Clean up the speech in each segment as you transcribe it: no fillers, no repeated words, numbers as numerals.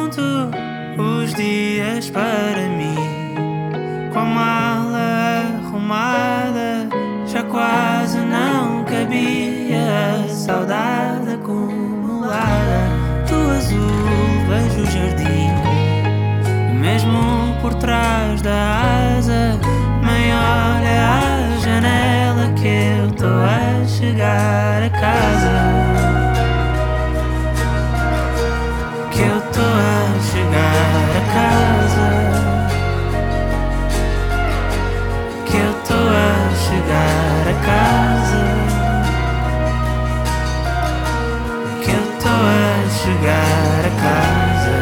junto os dias para mim, com a mala arrumada, já quase não cabia a saudade acumulada. Do azul vejo o jardim, mesmo por trás da asa. Mãe, olha a janela que eu tô a chegar a casa. Que eu tô a chegar a casa. Que eu tô a chegar a casa. Que eu tô a chegar a casa.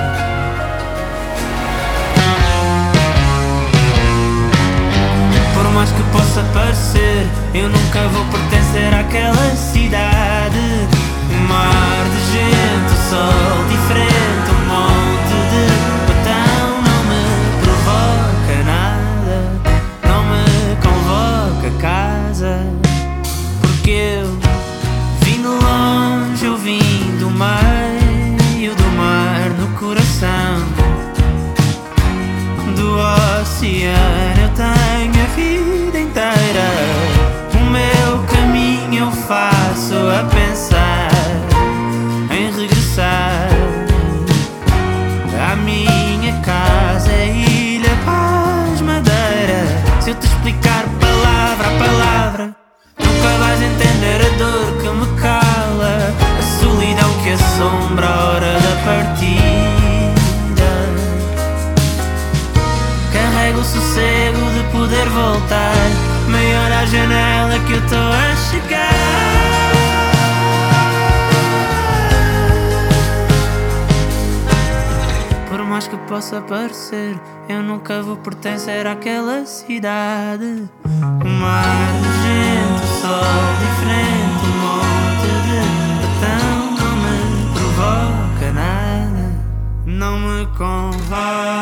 Por mais que possa parecer, eu nunca vou pertencer àquela cidade. Um mar de gente, o sol diferente, um monte de botão. Não me provoca nada, não me convoca a casa. Porque eu vim de longe, eu vim do meio do mar, no coração do oceano. Eu tenho a vida inteira, o meu caminho eu faço a pensar em regressar à minha casa, Ilha Paz, Madeira. Se eu te explicar palavra a palavra, nunca vais entender a dor que me cala, a solidão que assombra a hora da partida. Carrego o sossego de poder voltar. Mãe, olha a janela que eu tô a chegar. Por mais que possa parecer, eu nunca vou pertencer àquela cidade. O mar de gente, o sol diferente, um monte de botão. Não me provoca nada, não me convoca.